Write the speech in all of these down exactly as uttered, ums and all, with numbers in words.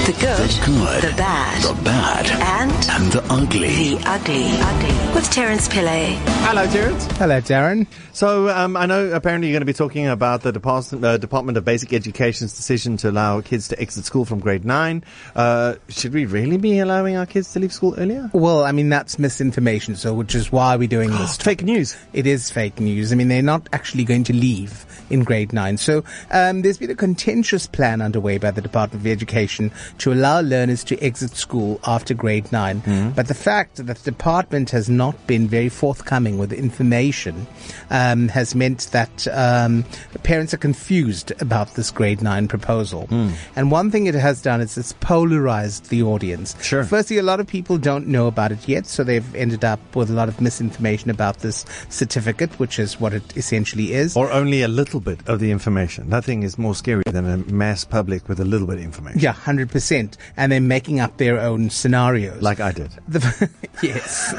The good, the good, the bad, the bad, and and the ugly. The ugly, ugly. With Terence Pillay. Hello, Terence. Hello, Darren. So um, I know apparently you're going to be talking about the Department, uh, Department of Basic Education's decision to allow kids to exit school from grade nine. Uh, should we really be allowing our kids to leave school earlier? Well, I mean, that's misinformation, so which is why we're doing this. Fake news. It is fake news. I mean, they're not actually going to leave in grade nine. So um, there's been a contentious plan underway by the Department of Education to allow learners to exit school after grade nine. Mm. But the fact that the department has not been very forthcoming with information um, has meant that um, parents are confused about this grade nine proposal. Mm. And one thing it has done is it's polarized the audience. Sure. Firstly, a lot of people don't know about it yet, so they've ended up with a lot of misinformation about this certificate, which is what it essentially is. Or only a little bit of the information. Nothing is more scary than a mass public with a little bit of information. Yeah, one hundred percent. And they're making up their own scenarios. Like I did. The, yes.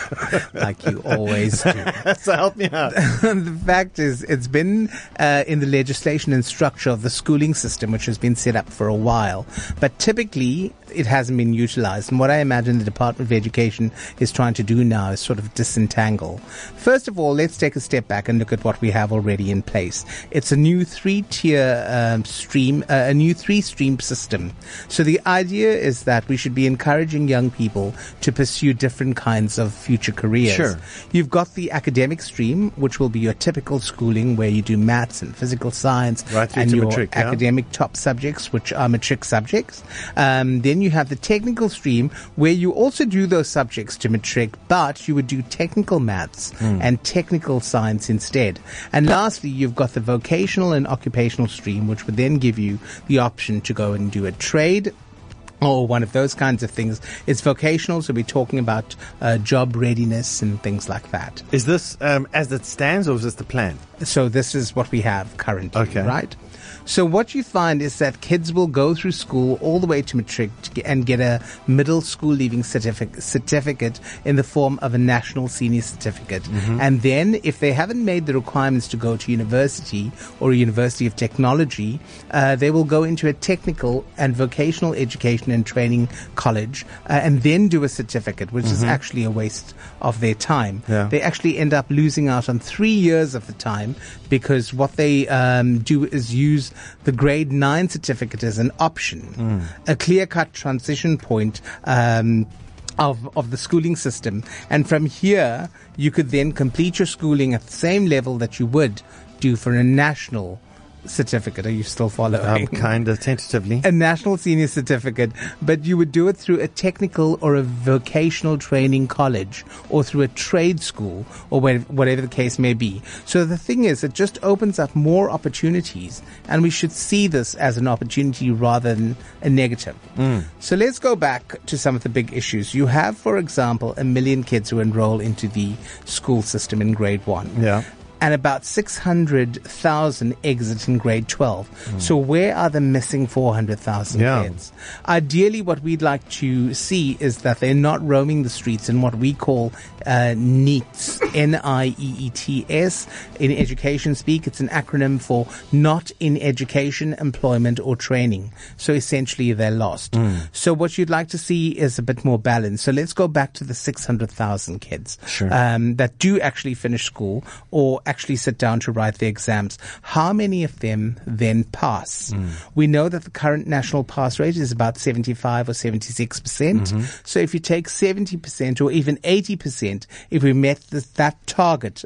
Like you always do. So help me out. The fact is, it's been uh, in the legislation and structure of the schooling system, which has been set up for a while. But typically, it hasn't been utilized. And what I imagine the Department of Education is trying to do now is sort of disentangle. First of all, let's take a step back and look at what we have already in place. It's a new three-tier um, stream, uh, a new three-stream system. So the idea is that we should be encouraging young people to pursue different kinds of future careers. Sure. You've got the academic stream, which will be your typical schooling where you do maths and physical science right through and to your matric, yeah? academic top subjects, which are matric subjects. Um, then you have the technical stream where you also do those subjects to matric, but you would do technical maths mm. and technical science instead. And lastly, you've got the vocational and occupational stream, which would then give you the option to go and do a trade or one of those kinds of things. It's vocational, so we're talking about uh, job readiness and things like that. Is this um, as it stands, or is this the plan? So this is what we have currently, okay. right? So what you find is that kids will go through school all the way to matric to get, and get a middle school leaving certificate, certificate in the form of a national senior certificate. Mm-hmm. And then if they haven't made the requirements to go to university or a university of technology, uh, they will go into a technical and vocational education and training college uh, and then do a certificate, which mm-hmm. is actually a waste of their time. Yeah. They actually end up losing out on three years of the time because what they um, do is use the grade nine certificate as an option, mm. a clear-cut transition point um, of of the schooling system. And from here, you could then complete your schooling at the same level that you would do for a national certificate. Are you still following? Um, kind of tentatively. A national senior certificate, but you would do it through a technical or a vocational training college or through a trade school or whatever the case may be. So the thing is, it just opens up more opportunities, and we should see this as an opportunity rather than a negative. Mm. So let's go back to some of the big issues. You have, for example, a million kids who enroll into the school system in grade one. Yeah. And about six hundred thousand exit in grade twelve. Mm. So where are the missing four hundred thousand yeah. kids? Ideally, what we'd like to see is that they're not roaming the streets in what we call uh, NEETs, N I E E T S. In education speak, it's an acronym for not in education, employment, or training. So essentially, they're lost. Mm. So what you'd like to see is a bit more balance. So let's go back to the six hundred thousand kids sure. um, that do actually finish school or actually sit down to write the exams. How many of them then pass? Mm. We know that the current national pass rate is about seventy-five or seventy-six percent. Mm-hmm. So if you take seventy percent or even eighty percent, if we met this, that target,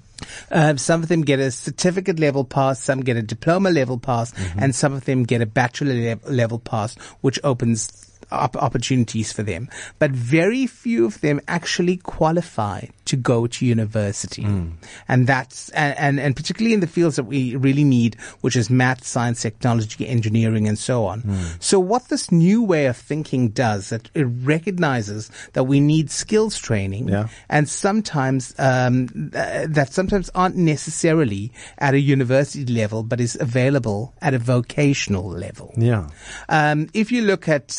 Uh, some of them get a certificate level pass, some get a diploma level pass, mm-hmm. and some of them get a bachelor le- level pass, which opens up opportunities for them. But very few of them actually qualify to go to university. Mm. And that's, and, and, and particularly in the fields that we really need, which is math, science, technology, engineering, and so on. Mm. So what this new way of thinking does, that it recognizes that we need skills training, yeah. and sometimes, um, th- that sometimes aren't necessarily at a university level, but is available at a vocational level. Yeah. Um, if you look at some of the really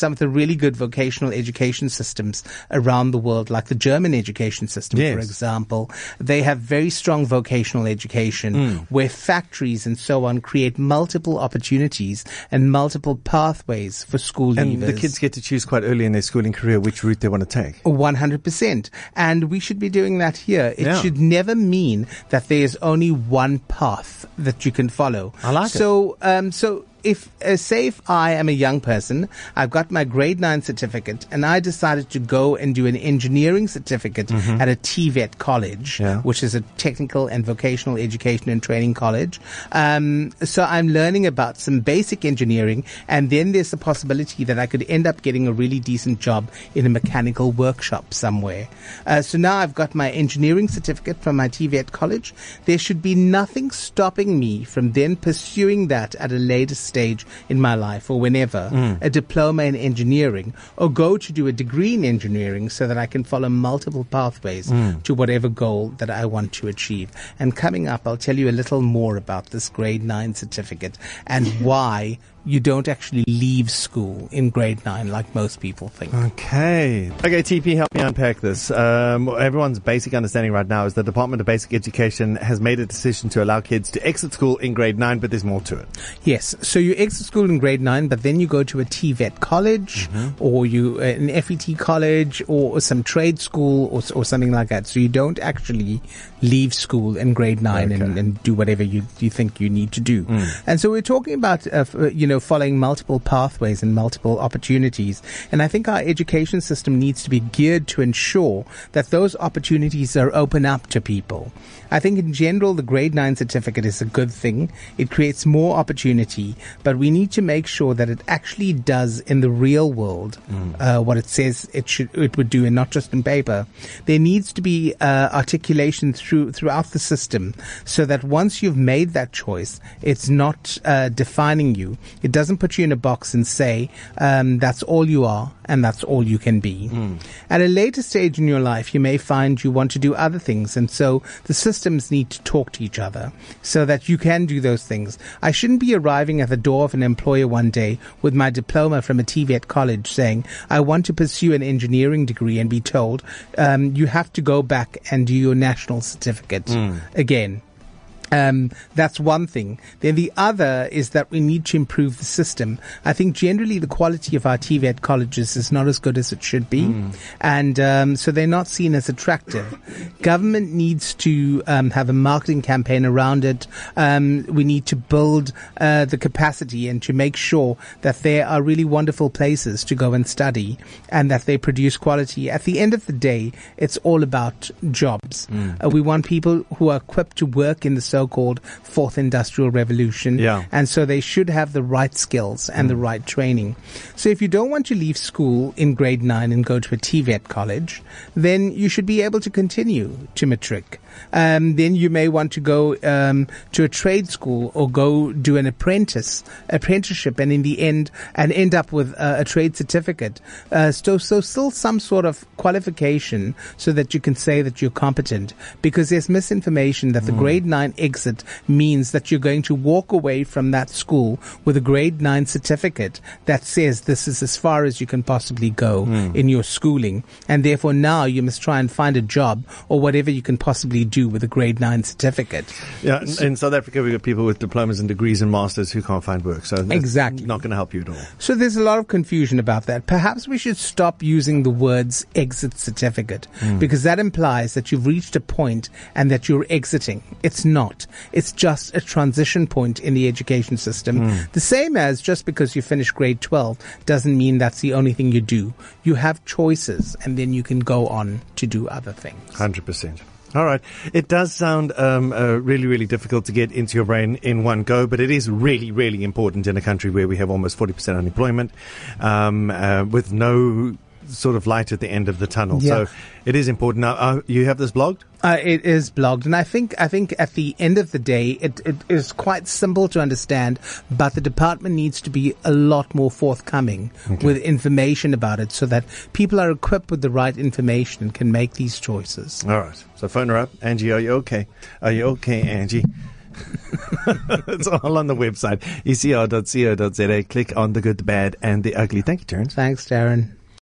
really good vocational education systems around the world, like the German education system, yes. for example. They have very strong vocational education mm. where factories and so on create multiple opportunities and multiple pathways for school and leavers. The kids get to choose quite early in their schooling career which route they want to take. one hundred percent. And we should be doing that here. It yeah. should never mean that there's only one path that you can follow. I like so, it. So, um, so if, uh, say if I am a young person, I've got my grade nine certificate and I decided to go and do an engineering certificate mm-hmm. at a T V E T college, yeah. which is a technical and vocational education and training college. Um, so I'm learning about some basic engineering, and then there's the possibility that I could end up getting a really decent job in a mechanical workshop somewhere. Uh, so now I've got my engineering certificate from my T V E T college. There should be nothing stopping me from then pursuing that at a later stage stage in my life or whenever, mm. a diploma in engineering, or go to do a degree in engineering so that I can follow multiple pathways mm. to whatever goal that I want to achieve. And coming up, I'll tell you a little more about this grade nine certificate and why you don't actually leave school in grade nine like most people think. Okay. Okay, T P, help me unpack this. Um, everyone's basic understanding right now is the Department of Basic Education has made a decision to allow kids to exit school in grade nine, but there's more to it. Yes. So you exit school in grade nine, but then you go to a T V E T college mm-hmm. or you uh, an F E T college or, or some trade school or, or something like that. So you don't actually leave school in grade nine okay. and, and do whatever you, you think you need to do. Mm. And so we're talking about, uh, you know, following multiple pathways and multiple opportunities. And I think our education system needs to be geared to ensure that those opportunities are open up to people. I think in general, the grade nine certificate is a good thing. It creates more opportunity, but we need to make sure that it actually does in the real world mm. uh, what it says it should, it would do, and not just in paper. There needs to be uh, articulation through throughout the system, so that once you've made that choice, it's not uh, defining you. It doesn't put you in a box and say um, that's all you are and that's all you can be. Mm. At a later stage in your life, you may find you want to do other things, and so the systems need to talk to each other so that you can do those things. I shouldn't be arriving at the door of an employer one day with my diploma from a T V E T college saying, I want to pursue an engineering degree, and be told, um, you have to go back and do your national certificate mm. again. Um, that's one thing. Then the other is that we need to improve the system. I think generally the quality of our T V E T colleges is not as good as it should be. Mm. And um, so they're not seen as attractive. Government needs to um, have a marketing campaign around it. Um, we need to build uh, the capacity and to make sure that there are really wonderful places to go and study and that they produce quality. At the end of the day, it's all about jobs. Mm. Uh, we want people who are equipped to work in the so-called fourth industrial revolution. Yeah. And so they should have the right skills and mm. the right training. So if you don't want to leave school in grade nine and go to a T V E T college, then you should be able to continue to matric. Um, then you may want to go um, to a trade school or go do an apprentice apprenticeship, and in the end, and end up with uh, a trade certificate. Uh, so, so still some sort of qualification so that you can say that you're competent. Because there's misinformation that the mm. grade nine exit means that you're going to walk away from that school with a grade nine certificate that says this is as far as you can possibly go mm. in your schooling, and therefore now you must try and find a job or whatever you can possibly do with a grade nine certificate. Yeah, in, in South Africa we've got people with diplomas and degrees and masters who can't find work, so that's exactly not going to help you at all. So there's a lot of confusion about that. Perhaps we should stop using the words exit certificate mm. because that implies that you've reached a point and that you're exiting. It's not. It's just a transition point in the education system. Mm. The same as just because you finish grade twelve doesn't mean that's the only thing you do. You have choices, and then you can go on to do other things. one hundred percent. All right. It does sound um, uh, really, really difficult to get into your brain in one go, but it is really, really important in a country where we have almost forty percent unemployment, um, uh, with no sort of light at the end of the tunnel. Yeah. So it is important. Now, uh, you have this blogged? Uh, it is blogged, and I think I think at the end of the day, it, it is quite simple to understand. But the department needs to be a lot more forthcoming okay. with information about it, so that people are equipped with the right information and can make these choices. All right. So phone her up, Angie. Are you okay? Are you okay, Angie? It's all on the website, e c r dot co dot z a. Click on the good, the bad, and the ugly. Thank you, Terence. Thanks, Darren.